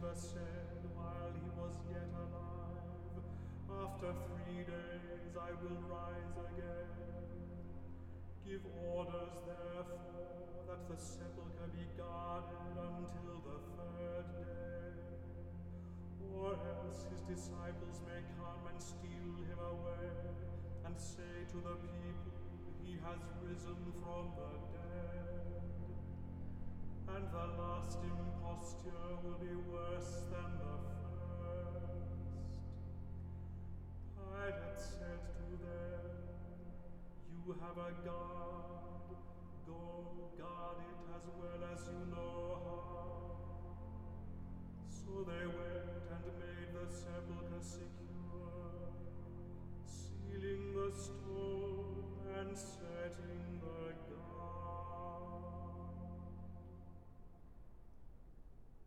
Jesus said while he was yet alive, "After 3 days I will rise again." Give orders, therefore, that the sepulchre be guarded until the 3rd day, or else his disciples may come and steal him away, and say to the people, "He has risen from the dead." And the last imposture will be worse than the first. Pilate said to them, "You have a guard. Go guard it as well as you know